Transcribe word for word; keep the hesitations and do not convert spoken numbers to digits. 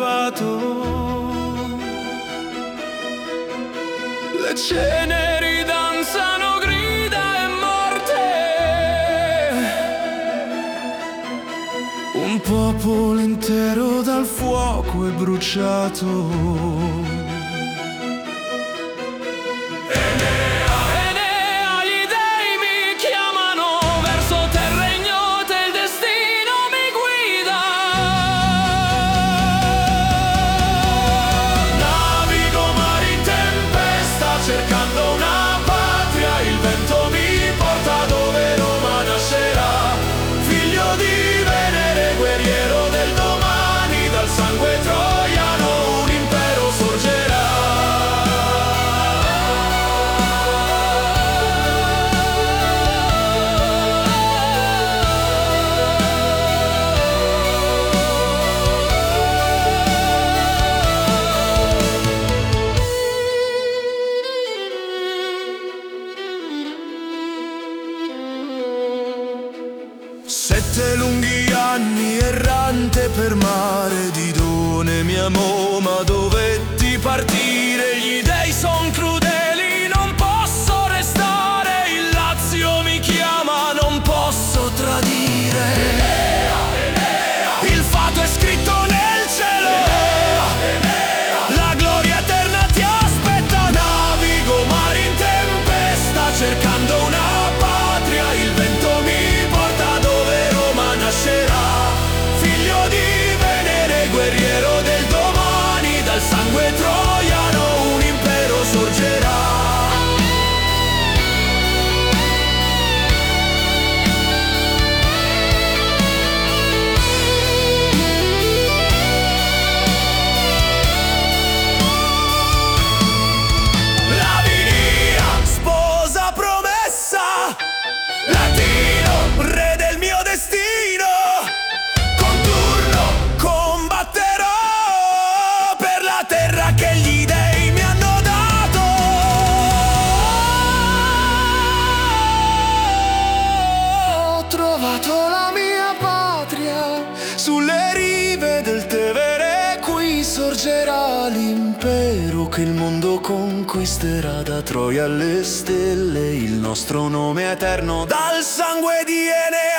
elevato. Le ceneri danzano grida e morte. Un popolo intero dal fuoco è bruciato. Sette lunghi anni errante per mare di done mi amò, ma dovetti partire. Gli dei son crudeli, non posso restare. Il Lazio mi chiama, non posso tradire. Enea, Enea. Il fato è scritto nel cielo. Enea, Enea. La gloria eterna ti aspetta. Navigo mari in tempesta cercando una patria. Il vento mi figlio di Venere, guerriero del domani, dal sangue troiano un impero sorgerà. Lavinia, sposa promessa, latino, re del mio destino. Che gli dei mi hanno dato. Ho trovato la mia patria sulle rive del Tevere. Qui sorgerà l'impero che il mondo conquisterà. Da Troia alle stelle il nostro nome eterno, dal sangue di Enea.